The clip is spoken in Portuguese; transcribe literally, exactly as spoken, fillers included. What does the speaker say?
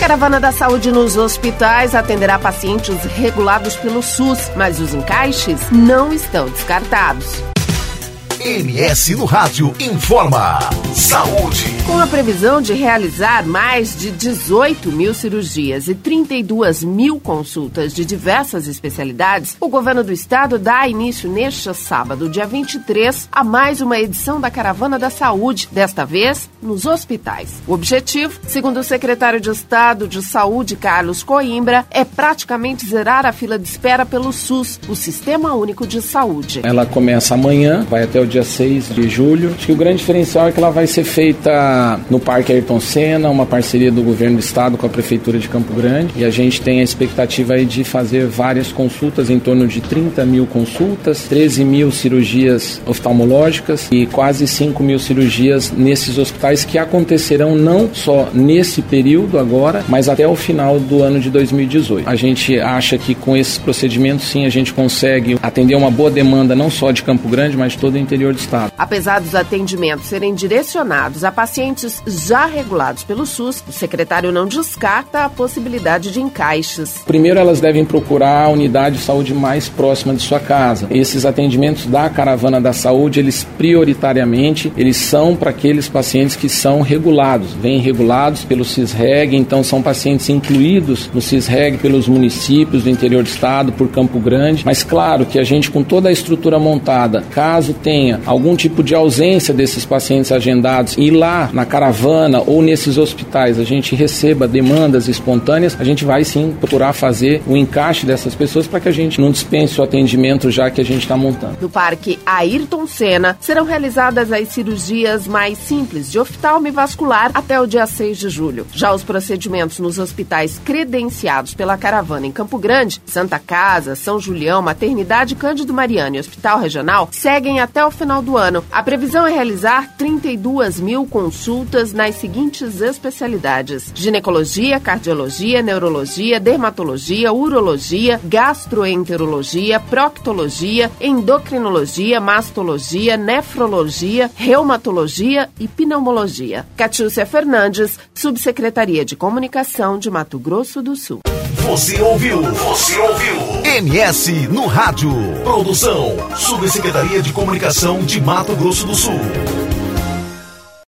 Caravana da Saúde nos hospitais atenderá pacientes regulados pelo SUS, mas os encaixes não estão descartados. M S no Rádio informa. Saúde. Com a previsão de realizar mais de dezoito mil cirurgias e trinta e duas mil consultas de diversas especialidades, o governo do estado dá início neste sábado, dia vinte e três, a mais uma edição da Caravana da Saúde, desta vez nos hospitais. O objetivo, segundo o secretário de Estado de Saúde, Carlos Coimbra, é praticamente zerar a fila de espera pelo SUS, o Sistema Único de Saúde. Ela começa amanhã, vai até o dia seis de julho. Acho que o grande diferencial é que ela vai ser feita no Parque Ayrton Senna, uma parceria do governo do estado com a Prefeitura de Campo Grande, e a gente tem a expectativa aí de fazer várias consultas, em torno de trinta mil consultas, treze mil cirurgias oftalmológicas e quase cinco mil cirurgias nesses hospitais que acontecerão não só nesse período agora, mas até o final do ano de dois mil e dezoito. A gente acha que com esses procedimentos, sim, a gente consegue atender uma boa demanda não só de Campo Grande, mas de todo o interior do estado. Apesar dos atendimentos serem direcionados a pacientes já regulados pelo SUS, o secretário não descarta a possibilidade de encaixes. Primeiro, elas devem procurar a unidade de saúde mais próxima de sua casa. Esses atendimentos da Caravana da Saúde, eles prioritariamente, eles são para aqueles pacientes que são regulados, vêm regulados pelo CISREG, então são pacientes incluídos no CISREG pelos municípios do interior do estado, por Campo Grande, mas claro que a gente, com toda a estrutura montada, caso tenha algum tipo de ausência desses pacientes agendados e lá na caravana ou nesses hospitais a gente receba demandas espontâneas, a gente vai sim procurar fazer o encaixe dessas pessoas para que a gente não dispense o atendimento já que a gente está montando. No Parque Ayrton Senna serão realizadas as cirurgias mais simples de oftalmo e vascular até o dia seis de julho. Já os procedimentos nos hospitais credenciados pela caravana em Campo Grande, Santa Casa, São Julião, Maternidade Cândido Mariano e Hospital Regional seguem até o final do ano. A previsão é realizar trinta e duas mil consultas nas seguintes especialidades: ginecologia, cardiologia, neurologia, dermatologia, urologia, gastroenterologia, proctologia, endocrinologia, mastologia, nefrologia, reumatologia e pneumologia. Catiúcia Fernandes, Subsecretaria de Comunicação de Mato Grosso do Sul. Você ouviu? Você ouviu? M S no Rádio. Produção, Subsecretaria de Comunicação de Mato Grosso do Sul.